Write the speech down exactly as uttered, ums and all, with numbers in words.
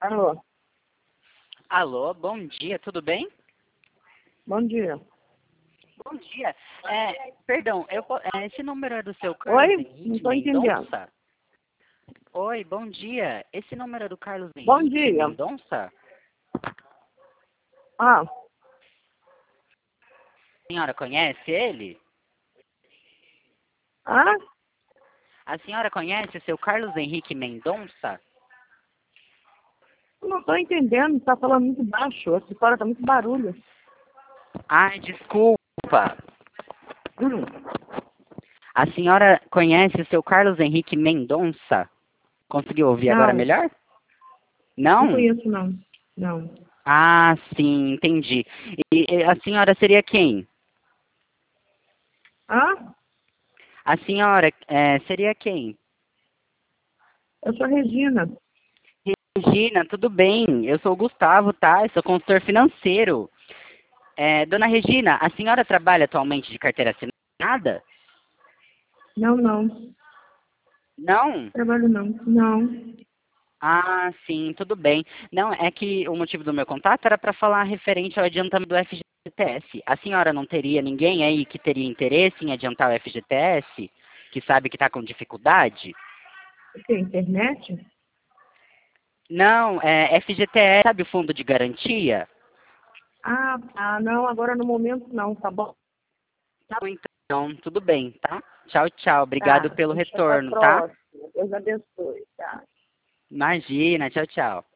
Alô, Alô, bom dia, tudo bem? bom dia. Bom dia. É, perdão, eu, po- é, esse número é do seu Carlos Oi? Não Henrique estou entendendo. Mendonça? Oi, bom dia. Esse número é do Carlos Bom Henrique dia. Mendonça? Ah, A senhora conhece ele? ah, A senhora conhece o seu Carlos Henrique Mendonça? não estou entendendo. Está falando muito baixo. Essa história está muito barulho. Ai, desculpa. Hum, A senhora conhece o seu Carlos Henrique Mendonça? Conseguiu ouvir agora não, melhor? não Não? conheço, não. Não. Ah, sim, entendi. E, e a senhora seria quem? Ah, A senhora é, seria quem? eu sou Regina. Regina, tudo bem? Eu sou o Gustavo, tá? Eu sou consultor financeiro. É, dona Regina, a senhora trabalha atualmente de carteira assinada? Não, não. Não? Trabalho não. Não. Ah, sim, tudo bem. Não, é que o motivo do meu contato era para falar referente ao adiantamento do F G T S. A senhora não teria ninguém aí que teria interesse em adiantar o F G T S? Que sabe que está com dificuldade? O que? Internet? Não, é F G T S, sabe o fundo de garantia? Ah, tá. Não, agora no momento não, tá bom? Tá bom, então, tudo bem, tá? Tchau, tchau. Obrigado Tá. pelo Deixa pra retorno, tá? próxima. Deus abençoe. Tá. Imagina, tchau, tchau.